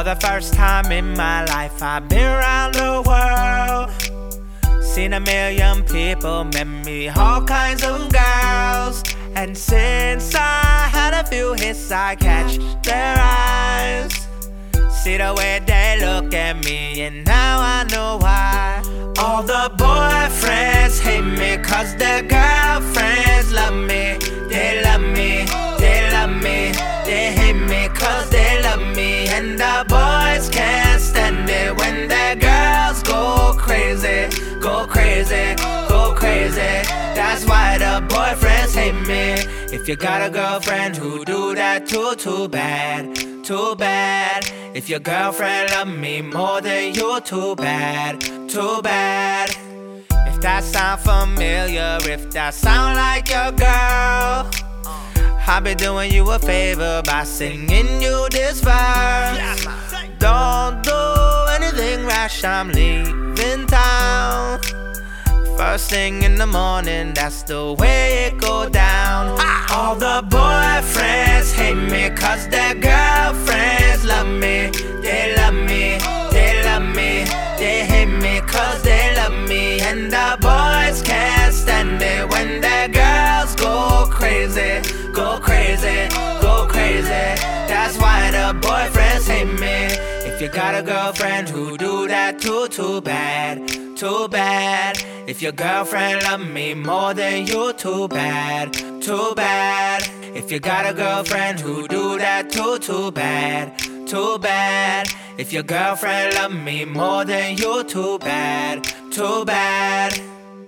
the first time in my life, I've been around the world. Seen a million people, met me all kinds of girls. And since I had a few hits, I catch their eyes. See the way they look at me, and now I know why. All the boyfriends hate me, cause their girlfriends love me. They love me, they love me. They hate me cause they love me. And the boys can't stand it when their girls go crazy. Go crazy, go crazy. That's why the boyfriends hate me. If you got a girlfriend who do that too bad, too bad. If your girlfriend love me more than you, too bad, too bad. If that sound familiar, if that sound like your girl, I'll be doing you a favor by singing you this verse. Don't do anything rash, I'm leaving town. First thing in the morning, that's the way it go down. All the boyfriends hate me cause their girlfriends love me. They love me, they love me. They hate me cause they love me. And the boys can't stand it when their girls go crazy. Go crazy, go crazy. That's why the boyfriends hate me. If you got a girlfriend who do that too bad, too bad. If your girlfriend love me more than you, too bad, too bad. If you got a girlfriend who do that too bad, too bad. If your girlfriend love me more than you, too bad, too bad.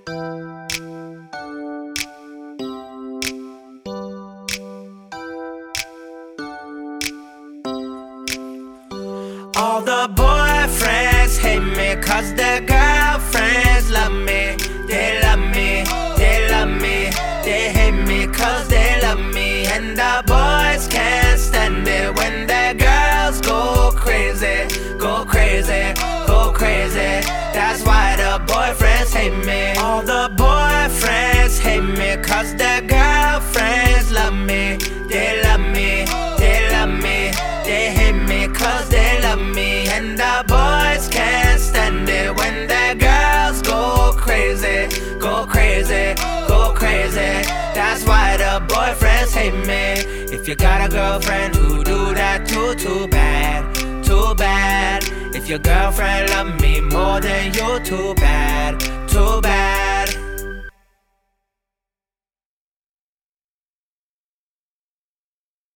All the boyfriends hate me cause their girlfriends love me. They love me, they love me. They hate me cause they love me. And the boys can't stand it when their girls go crazy. Go crazy, go crazy. That's why the boyfriends hate me. All the boyfriends hate me cause their girlfriends love me. They love me, they love me. They hate me cause they love me. And the boys can't stand it when their girls go crazy. Go crazy, go crazy. That's why the boyfriends hate me. If you got a girlfriend who do that too bad, too bad. If your girlfriend love me more than you, too bad, too bad.